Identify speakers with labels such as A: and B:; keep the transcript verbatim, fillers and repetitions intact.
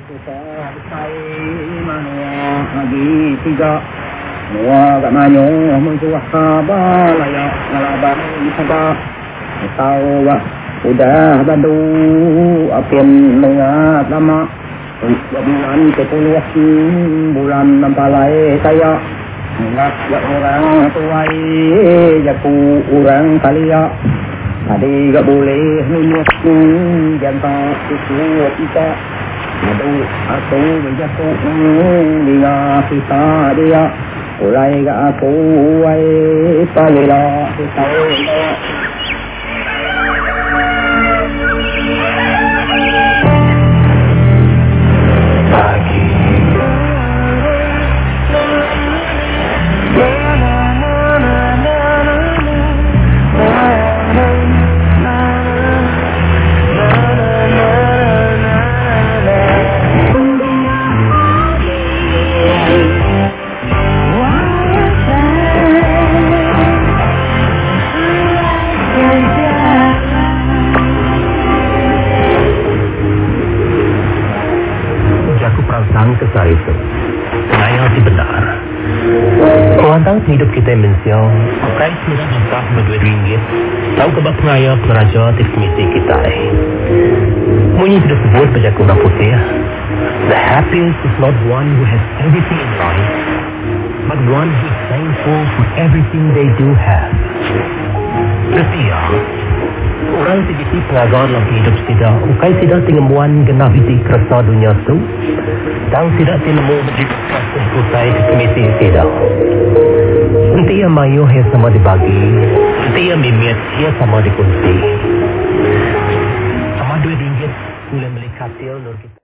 A: Sai manua lagi tiga mua kamanyo menjuah kabalaya ngalaban saga tahu bah udah badu apian mengat lama bulan sepuluh bulan nampalai saya ingat ya orang tuai jaku orang kalia tadi gak boleh minum jantan itu kita aduh aku menjatuh dengan kita dia mulai gak aku ay palila kita pagi kesal itu saya si benar orang hidup kita mensiang pakai sudah besar berdua ringgit tahu kebab pengaya peraja teknisi kita mungkin sudah sebut pada kuna putih the happiest is not one who has everything in life but one who is thankful for everything they do have setia orang sedikit pelajar dalam hidup sida ukai sida tingemuan genap iti kerasa dunia tu dan sida tinemu menjadikan usai kesmisi sida nanti yang mayu hai sama dibagi nanti yang mimiat ia sama dikunci sama duit ringgit boleh melihat dia lor kita